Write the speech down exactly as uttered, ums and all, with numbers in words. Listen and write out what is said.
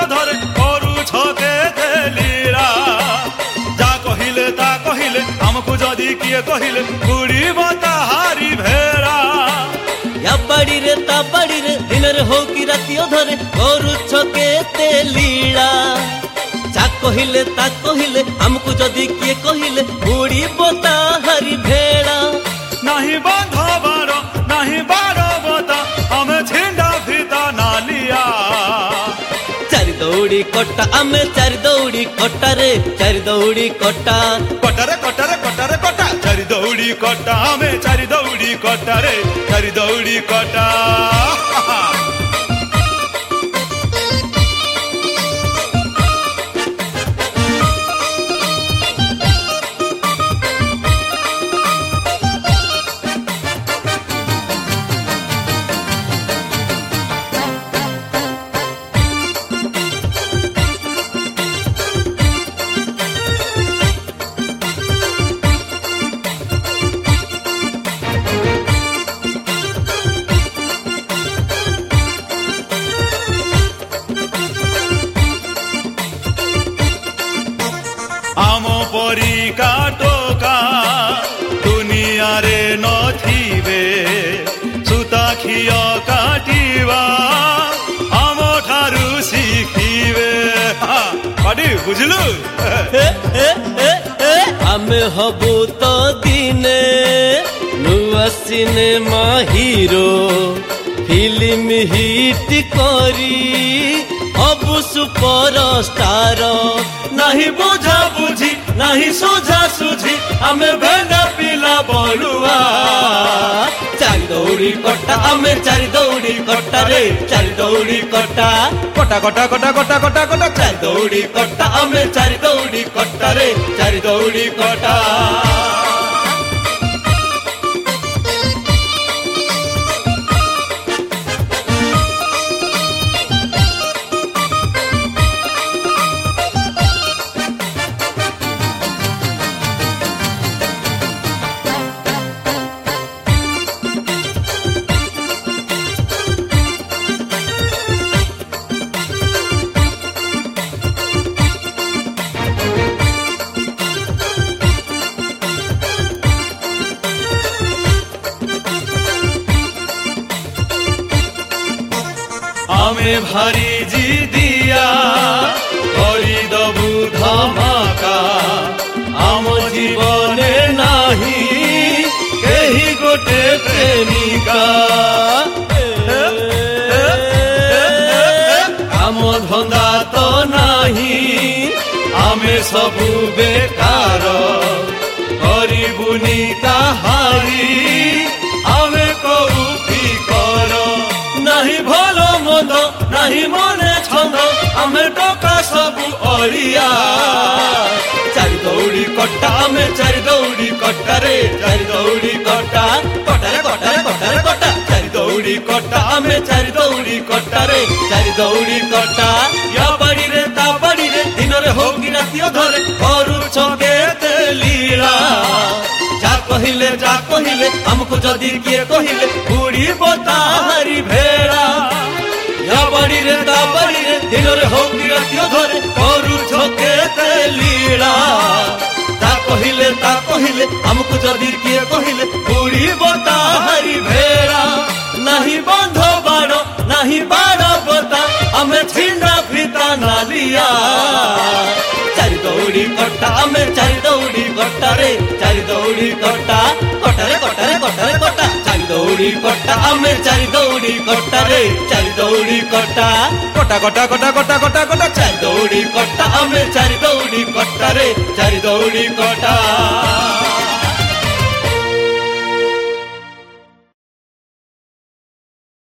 धरे करूछ केते लीला जा कहिले ता कहिले हमको जदि किए कहिले उड़ीब ताहारी भेड़ा या बाड़ी रे ता बाड़ी रे दिन रे हो कि राति धरे करूछ केते लीला जा कहिले ता कहिले हमको जदि किए कहिले उड़ीब ताहारी भेड़ा नहीं बांधवार नहीं बारबता हमें छिंडा फिता नालिया चारि दौड़ी कटा आमे चारि दौड़ी कटा रे चारि दौड़ी कटा कटारे कटारे कटारे कटा चारि दौड़ी कटा हमें चारि दौड़ी कटा रे चारि दौड़ी कटा आमो परी काटोका दुनिया रे नथिबे सुता खिय काटिवा आमो ठारू शिखिबे पाटी बुझलु आमे हबु तो दिने नुआ सिनेमा हीरो फिल्म हिट करी हबु सुपर स्टार नहीं बुझा बुझी नहीं सुझा सुझी हमें भेड़ा पिला बलुआ चारि दौड़ी कटा आमे चारि दौड़ी कटा रे चारि दौड़ी कटा कटा कटा कटा कटा कटा कटा चारि दौड़ी कटा आमे चारि दौड़ी कटा रे चारि दौड़ी कटा हमें भारी जी दिया करी दबु धमाका आम जीवने नाही केही गोटे प्रेमिका आम धंदा तो नाही आमे सबु बेकार करिबुनी ताहारी आमे कऊ फिकर नहीं भलो मद नहीं मने छंद आमे टका सबु अड़िया चारि दौड़ी कटा आमे चारि दौड़ी कटा रे चारि दौड़ी कटा कटारे कटारे कटारे कटा चारि दौड़ी कटा आमे चारि दौड़ी कटा रे चारि दौड़ी कटा या बाड़ी रे ता बाड़ी रे दिन रे हो कि राति धरे करूछ केते लीला जा कहिले जा कहिले हमको जदि किए कहिले उड़ीब ताहारी भेड़ा या बाड़ी रे ता बाड़ी रे दिन रे हो कि राति धरे करूछ केते लीला ता कहिले ता कहिले हमको जदि किए कहिले उड़ीब ताहारी भेड़ा नहीं बंध बाड़ नहीं बाड़ बता हमें छिंडा फिता नालिया चारि दौड़ी कटा हमें चारि दौड़ी कटा रे चारि दौड़ी कटा कटारे कटारे कटारे कटा चारि दौड़ी कटा हमें चारि दौड़ी कटा रे चारि दौड़ी कटा कटा कटा कटा कटा कटा कटा चारि दौड़ी कटा हमें चारि दौड़ी कटा रे चारि दौड़ी कटा।